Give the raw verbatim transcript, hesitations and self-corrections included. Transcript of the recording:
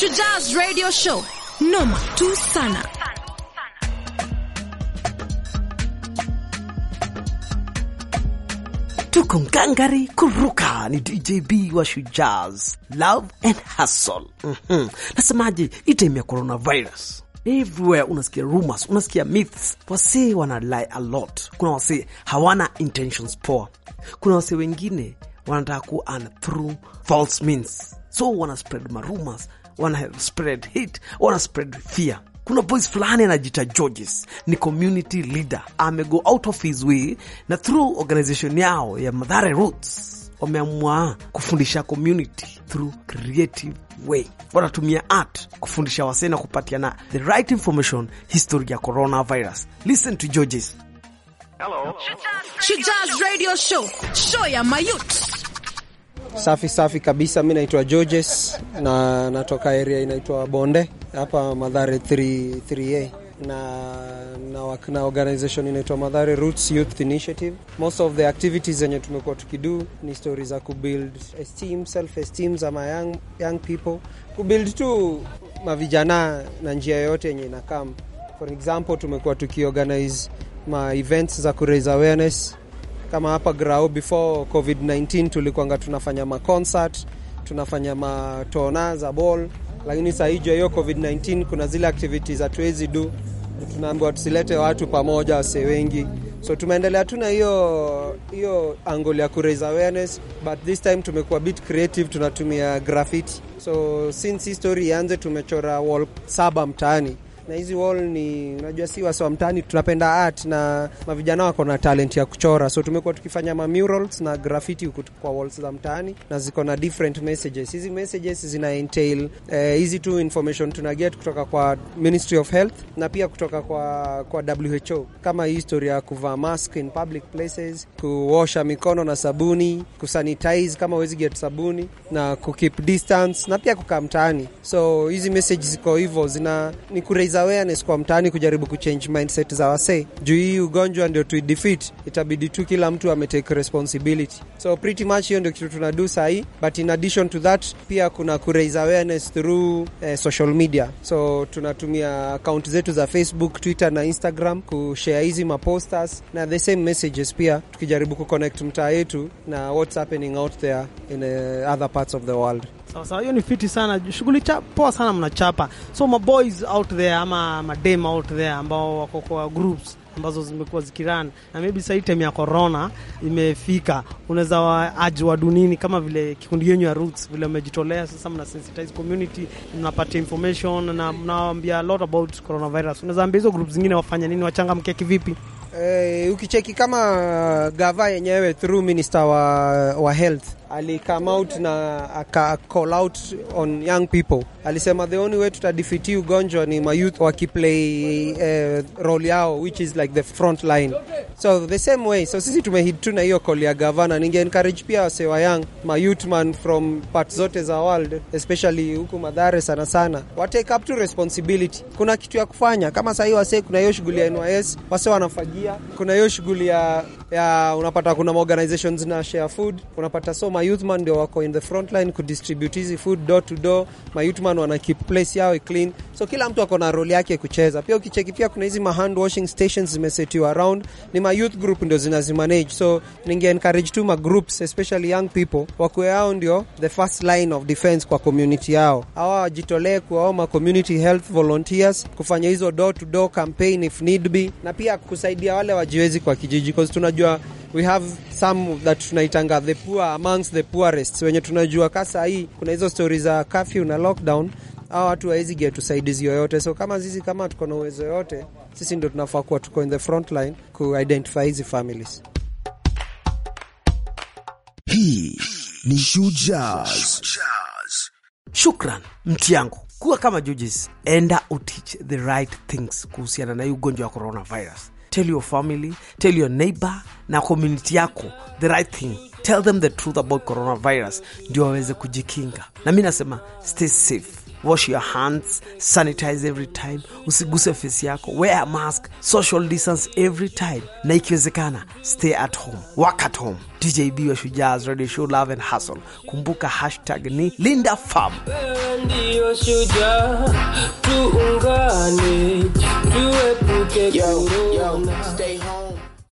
Shujaz Radio Show. Noma tu sana. Tuko ngangari kuruka ni D J B wa Shujaz. Love and hustle. Mhm. Nasemaje item ya coronavirus. Everywhere unasikia rumors, unasikia myths. Wase wana lie a lot. Kuna wase hawana intentions poor. Kuna wase wengine wanataka ku earn through false means. So wana spread ma rumors, wana spread hate, wana spread fear. Kuna boys fulani anajita Georges, ni community leader. Ame go out of his way na through organization yao ya Mathare Roots wameamua kufundisha community through creative way. Wanatumia art kufundisha wasee na kupatiana the right information history ya coronavirus. Listen to Georges. Hello. Shujaz Radio Show. Show ya mayut. Safi safi kabisa, mimi naitwa Georges na natoka area inaitwa Bonde hapa Mathare three A na na wakina organization inaitwa Mathare Roots Youth Initiative. Most of the activities zenye tumekuwa tukidu ni stories za ku build esteem, self esteem za my young young people, ku build tu mavijana na njia yote yenye inakam. For example, tumekuwa tukiorganize ma events za ku raise awareness. Kama hapa Grau before COVID nineteen tulikuwa tunafanya ma concert, tunafanya ma tona za ball, lakini sasa hiyo hiyo COVID nineteen kuna zile activities za tuwezi do, tunaambiwa tusilete watu pamoja wase wengi. So tumeendelea tu na hiyo hiyo angle ya ku raise awareness, but this time tumekuwa bit creative, tunatumia graffiti. So since history ianze tumechora wall saba mtaani. Na hizi wall ni unajua si wasa mtaani tunapenda art na mavijana wako na talent ya kuchora, so tumekuwa tukifanya ma murals na graffiti huko kwa walls za mtaani na ziko na different messages. Hizi messages zina entail eh, hizi tu information tuna get kutoka kwa Ministry of Health na pia kutoka kwa kwa W H O, kama history ya kuvaa mask in public places, kuosha mikono na sabuni, kusanitize kama huwezi get sabuni, na ku keep distance na pia kukaa mtaani. So hizi messages ziko hivyo, zina ni ku awareness kwa mtaani, kujaribu kuchange mindset za wase. Juu hii ugonjwa ndio tu defeat, itabidi tu kila mtu ame take responsibility. So pretty much hiyo ndio kitu tunadu sahi, but in addition to that pia kuna ku raise awareness through eh, social media. So tunatumia account zetu za Facebook, Twitter na Instagram ku share hizi ma posters na the same messages, pia tukijaribu ku connect mtaa yetu na what's happening out there in uh, other parts of the world. Sawa sawa, hiyo ni fiti sana. Shughuli poa sana mnachapa. So my boys out there ama madem out there ambao wako kwa groups ambazo zimekuwa zikirun na maybe sasa time ya corona imefika, unaweza waaje wa dunini kama vile kikundi yenu ya Roots vile mmejitolea sasa, mna sensitize community, mnapata information na mnawaambia a lot about coronavirus. Unaweza ambia hizo groups zingine wafanya nini, wachangamke kivipi? Eh, ukicheki kama gava yenyewe through minister wa wa health ali come out na aka call out on young people. Alisema the only way to defeat ugonjwa ni ma youth wakiplay uh, role yao, which is like the front line. So the same way, so sisi tumehit tu na hiyo call ya governor. Ninge encourage pia wase wa young ma youth man from parts zote za world, especially huku Mathare sana sana, wa take up to responsibility. Kuna kitu ya kufanya kama sasa hiyo wase, kuna hiyo shughuli ya N Y S wase wanafagia, kuna hiyo shughuli ya, ya unapata kuna organizations na share food, unapata so my youth man ndio wako in the front line ku distribute hizi food door to door. My youth man wana keep place yao clean, so kila mtu ako na role yake kucheza. Pia ukicheki pia kuna hizi ma hand washing stations zimesetiwa around, ni my youth group ndio zinazimanage. So ninge encourage tu ma groups especially young people wako yao ndio the first line of defense kwa community yao. Hawa wajitolee kwa ma community health volunteers kufanya hizo door to door campaign if need be, na pia kusaidia wale wajiwezi kwa kijiji, because tunajua we have some that tunaitanga the poor amongst the poorest, wenye tunajua kasa hii kuna hizo stories za curfew na lockdown, hao watu hawezi get usaidizi yoyote. So kama sisi kama tuko na uwezo yote, sisi ndio tunafaa kuwa tuko in the front line ku identify hizi families. Hii ni Shujaz. Shukran mti yangu. Kuwa kama Georges, enda uteach the right things kuhusiana na ugonjwa wa coronavirus. Tell your family, tell your neighbor na community yako the right thing. Tell them the truth about coronavirus ndio waweze kujikinga. Na mimi nasema stay safe. wash your hands, sanitize every time, usiguse face yako, wear a mask, social distance every time, na ikiwezekana stay at home, work at home. D J B wa Shujaz Radio Show, Love and Hustle. Kumbuka hashtag ni Linda Farm. Ndio shujaa, tuungane, tuepuke corona. Stay home.